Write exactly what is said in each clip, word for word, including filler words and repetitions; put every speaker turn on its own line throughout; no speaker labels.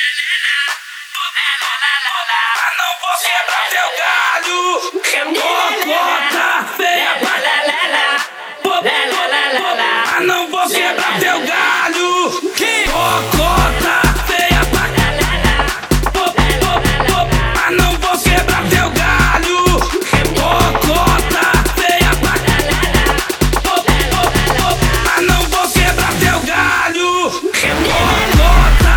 Mas não vou quebrar teu galho, cocota feia. Mas não vou quebrar teu galho, cocota feia. Mas não vou quebrar teu galho, cocota feia. Mas não vou quebrar teu galho, cocota.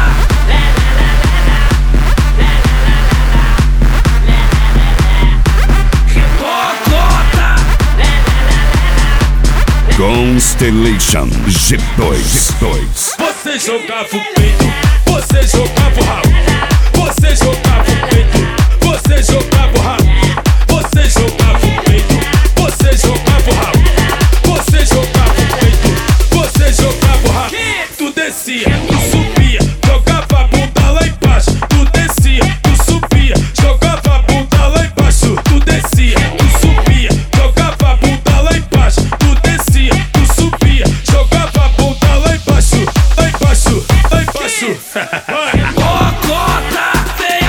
Constellation G dois.
Você jogava o peito, você jogava o rabo. Você jogava o peito, você jogava o rabo. Você jogava o peito, você jogava o rabo. Você jogava o peito, você jogava o rabo. Tu descia, tu subia, jogava a bunda lá embaixo. Tu descia, tu subia, jogava a bunda lá embaixo. Tu descia, tu subia, jogava a bunda lá embaixo. Tu descia, tu subia, jogava a bunda lá embaixo, lá embaixo, lá embaixo.
Cocota feia.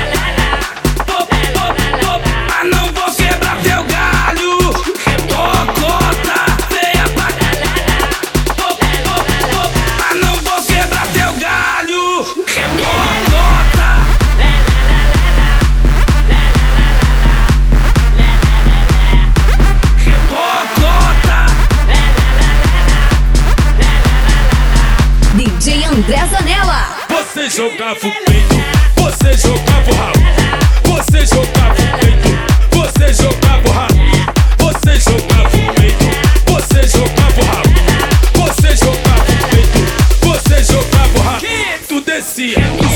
Mas não vou quebrar teu galho, cocota feia. Mas não vou quebrar teu galho, cocota. Cocota.
D J André Zanella.
Você jogava o peito, você jogava o rabo. Você jogava o peito, você jogava o rabo. Você jogava o peito, você jogava o rabo. Você jogava o peito, você jogava o rabo. Tu descia, tu